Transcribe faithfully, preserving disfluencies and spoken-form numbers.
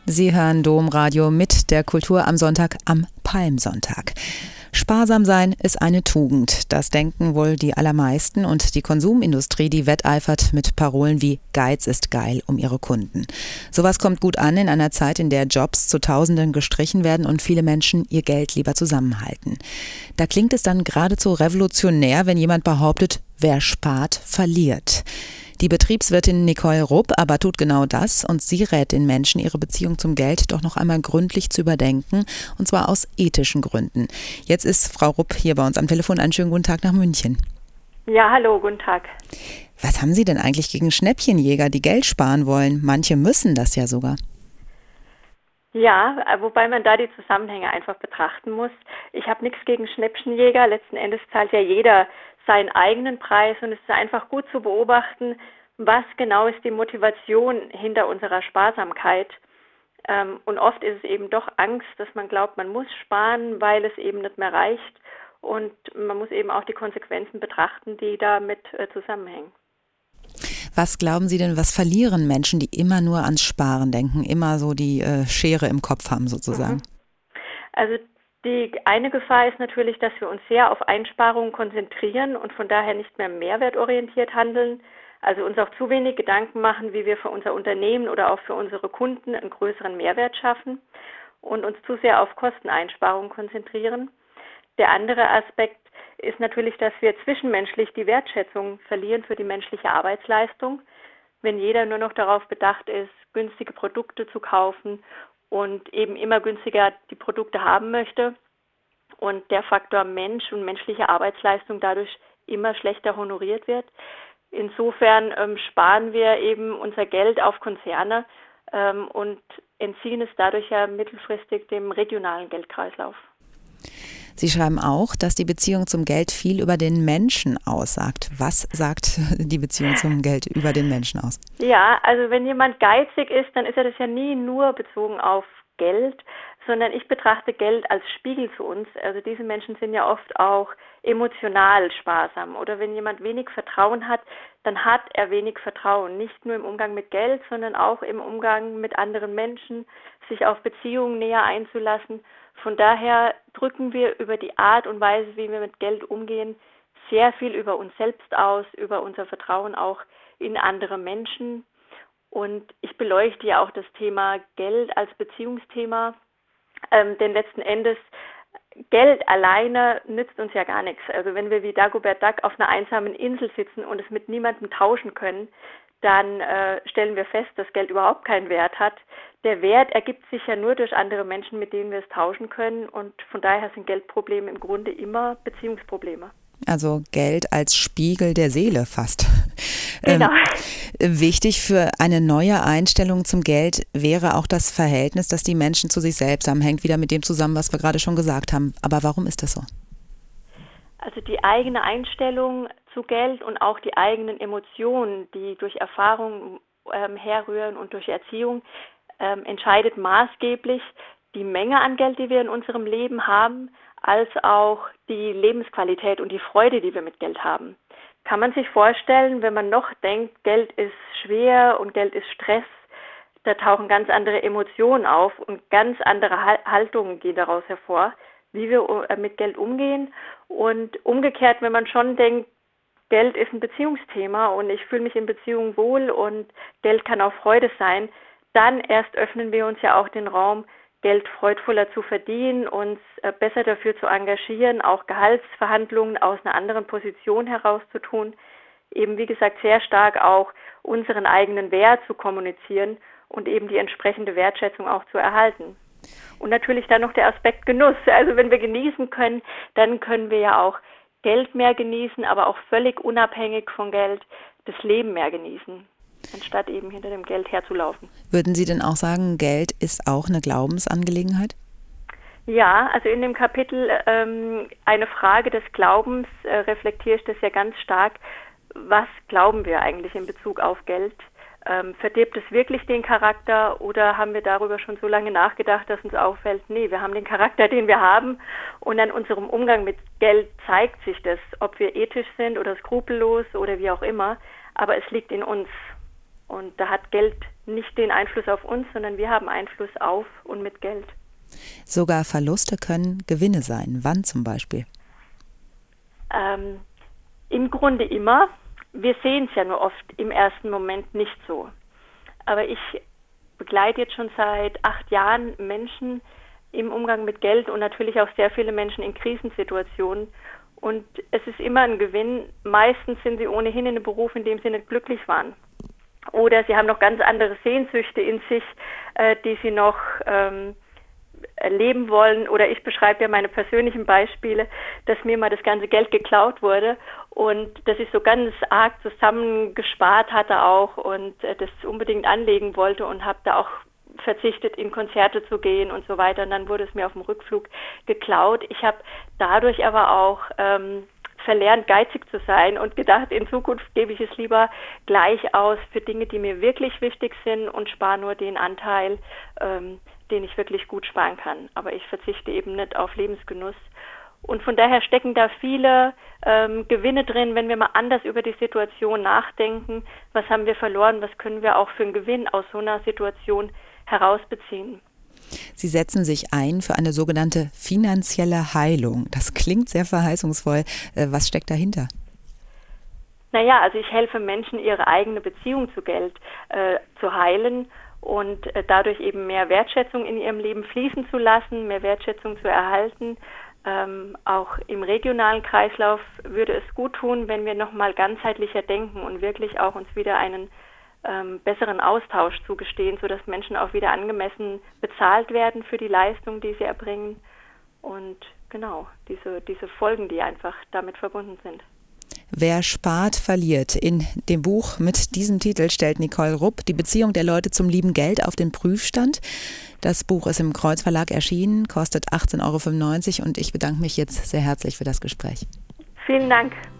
Sie hören Domradio mit der Kultur am Sonntag, am Palmsonntag. Sparsam sein ist eine Tugend. Das denken wohl die allermeisten und die Konsumindustrie, die wetteifert mit Parolen wie Geiz ist geil um ihre Kunden. Sowas kommt gut an in einer Zeit, in der Jobs zu Tausenden gestrichen werden und viele Menschen ihr Geld lieber zusammenhalten. Da klingt es dann geradezu revolutionär, wenn jemand behauptet, wer spart, verliert. Die Betriebswirtin Nicole Rupp aber tut genau das und sie rät den Menschen, ihre Beziehung zum Geld doch noch einmal gründlich zu überdenken, und zwar aus ethischen Gründen. Jetzt ist Frau Rupp hier bei uns am Telefon. Einen schönen guten Tag nach München. Ja, hallo, guten Tag. Was haben Sie denn eigentlich gegen Schnäppchenjäger, die Geld sparen wollen? Manche müssen das ja sogar. Ja, wobei man da die Zusammenhänge einfach betrachten muss. Ich habe nichts gegen Schnäppchenjäger. Letzten Endes zahlt ja jeder seinen eigenen Preis und es ist einfach gut zu beobachten, was genau ist die Motivation hinter unserer Sparsamkeit. Ähm, und oft ist es eben doch Angst, dass man glaubt, man muss sparen, weil es eben nicht mehr reicht. Und man muss eben auch die Konsequenzen betrachten, die damit äh, zusammenhängen. Was glauben Sie denn, was verlieren Menschen, die immer nur ans Sparen denken, immer so die äh, Schere im Kopf haben sozusagen? Mhm. Also die eine Gefahr ist natürlich, dass wir uns sehr auf Einsparungen konzentrieren und von daher nicht mehr mehrwertorientiert handeln, also uns auch zu wenig Gedanken machen, wie wir für unser Unternehmen oder auch für unsere Kunden einen größeren Mehrwert schaffen und uns zu sehr auf Kosteneinsparungen konzentrieren. Der andere Aspekt ist natürlich, dass wir zwischenmenschlich die Wertschätzung verlieren für die menschliche Arbeitsleistung, wenn jeder nur noch darauf bedacht ist, günstige Produkte zu kaufen und eben immer günstiger die Produkte haben möchte und der Faktor Mensch und menschliche Arbeitsleistung dadurch immer schlechter honoriert wird. Insofern ähm, sparen wir eben unser Geld auf Konzerne ähm, und entziehen es dadurch ja mittelfristig dem regionalen Geldkreislauf. Sie schreiben auch, dass die Beziehung zum Geld viel über den Menschen aussagt. Was sagt die Beziehung zum Geld über den Menschen aus? Ja, also wenn jemand geizig ist, dann ist er das ja nie nur bezogen auf Geld, sondern ich betrachte Geld als Spiegel zu uns. Also diese Menschen sind ja oft auch emotional sparsam. Oder wenn jemand wenig Vertrauen hat, dann hat er wenig Vertrauen. Nicht nur im Umgang mit Geld, sondern auch im Umgang mit anderen Menschen, sich auf Beziehungen näher einzulassen. Von daher drücken wir über die Art und Weise, wie wir mit Geld umgehen, sehr viel über uns selbst aus, über unser Vertrauen auch in andere Menschen. Und ich beleuchte ja auch das Thema Geld als Beziehungsthema, ähm, denn letzten Endes Geld alleine nützt uns ja gar nichts. Also wenn wir wie Dagobert Duck auf einer einsamen Insel sitzen und es mit niemandem tauschen können, dann äh, stellen wir fest, dass Geld überhaupt keinen Wert hat. Der Wert ergibt sich ja nur durch andere Menschen, mit denen wir es tauschen können. Und von daher sind Geldprobleme im Grunde immer Beziehungsprobleme. Also Geld als Spiegel der Seele fast. Genau. Ähm, wichtig für eine neue Einstellung zum Geld wäre auch das Verhältnis, das die Menschen zu sich selbst haben. Hängt wieder mit dem zusammen, was wir gerade schon gesagt haben. Aber warum ist das so? Also die eigene Einstellung zu Geld und auch die eigenen Emotionen, die durch Erfahrung ähm, herrühren und durch Erziehung, ähm, entscheidet maßgeblich die Menge an Geld, die wir in unserem Leben haben, als auch die Lebensqualität und die Freude, die wir mit Geld haben. Kann man sich vorstellen, wenn man noch denkt, Geld ist schwer und Geld ist Stress, da tauchen ganz andere Emotionen auf und ganz andere Haltungen gehen daraus hervor, wie wir mit Geld umgehen. Und umgekehrt, wenn man schon denkt, Geld ist ein Beziehungsthema und ich fühle mich in Beziehung wohl und Geld kann auch Freude sein, dann erst öffnen wir uns ja auch den Raum, Geld freudvoller zu verdienen, uns besser dafür zu engagieren, auch Gehaltsverhandlungen aus einer anderen Position heraus zu tun, eben wie gesagt sehr stark auch unseren eigenen Wert zu kommunizieren und eben die entsprechende Wertschätzung auch zu erhalten. Und natürlich dann noch der Aspekt Genuss. Also wenn wir genießen können, dann können wir ja auch Geld mehr genießen, aber auch völlig unabhängig von Geld das Leben mehr genießen, anstatt eben hinter dem Geld herzulaufen. Würden Sie denn auch sagen, Geld ist auch eine Glaubensangelegenheit? Ja, also in dem Kapitel ähm, eine Frage des Glaubens äh, reflektiere ich das ja ganz stark. Was glauben wir eigentlich in Bezug auf Geld? Ähm, verdirbt es wirklich den Charakter oder haben wir darüber schon so lange nachgedacht, dass uns auffällt, nee, wir haben den Charakter, den wir haben und an unserem Umgang mit Geld zeigt sich das, ob wir ethisch sind oder skrupellos oder wie auch immer, aber es liegt in uns und da hat Geld nicht den Einfluss auf uns, sondern wir haben Einfluss auf und mit Geld. Sogar Verluste können Gewinne sein. Wann zum Beispiel? Ähm, im Grunde immer. Wir sehen es ja nur oft im ersten Moment nicht so. Aber ich begleite jetzt schon seit acht Jahren Menschen im Umgang mit Geld und natürlich auch sehr viele Menschen in Krisensituationen. Und es ist immer ein Gewinn. Meistens sind sie ohnehin in einem Beruf, in dem sie nicht glücklich waren. Oder sie haben noch ganz andere Sehnsüchte in sich, äh, die sie noch ähm, erleben wollen. Oder ich beschreibe ja meine persönlichen Beispiele, dass mir mal das ganze Geld geklaut wurde und dass ich so ganz arg zusammengespart hatte auch und äh, das unbedingt anlegen wollte und habe da auch verzichtet, in Konzerte zu gehen und so weiter. Und dann wurde es mir auf dem Rückflug geklaut. Ich habe dadurch aber auch ähm, verlernt, geizig zu sein und gedacht, in Zukunft gebe ich es lieber gleich aus für Dinge, die mir wirklich wichtig sind und spare nur den Anteil, ähm, den ich wirklich gut sparen kann. Aber ich verzichte eben nicht auf Lebensgenuss. Und von daher stecken da viele ähm, Gewinne drin, wenn wir mal anders über die Situation nachdenken. Was haben wir verloren? Was können wir auch für einen Gewinn aus so einer Situation herausbeziehen? Sie setzen sich ein für eine sogenannte finanzielle Heilung. Das klingt sehr verheißungsvoll. Was steckt dahinter? Naja, also ich helfe Menschen, ihre eigene Beziehung zu Geld äh, zu heilen und äh, dadurch eben mehr Wertschätzung in ihrem Leben fließen zu lassen, mehr Wertschätzung zu erhalten. Ähm, auch im regionalen Kreislauf würde es gut tun, wenn wir nochmal ganzheitlicher denken und wirklich auch uns wieder einen ähm, besseren Austausch zugestehen, sodass Menschen auch wieder angemessen bezahlt werden für die Leistung, die sie erbringen. Und genau, diese, diese Folgen, die einfach damit verbunden sind. Wer spart, verliert. In dem Buch mit diesem Titel stellt Nicole Rupp die Beziehung der Leute zum lieben Geld auf den Prüfstand. Das Buch ist im Kreuz Verlag erschienen, kostet achtzehn Euro fünfundneunzig und ich bedanke mich jetzt sehr herzlich für das Gespräch. Vielen Dank.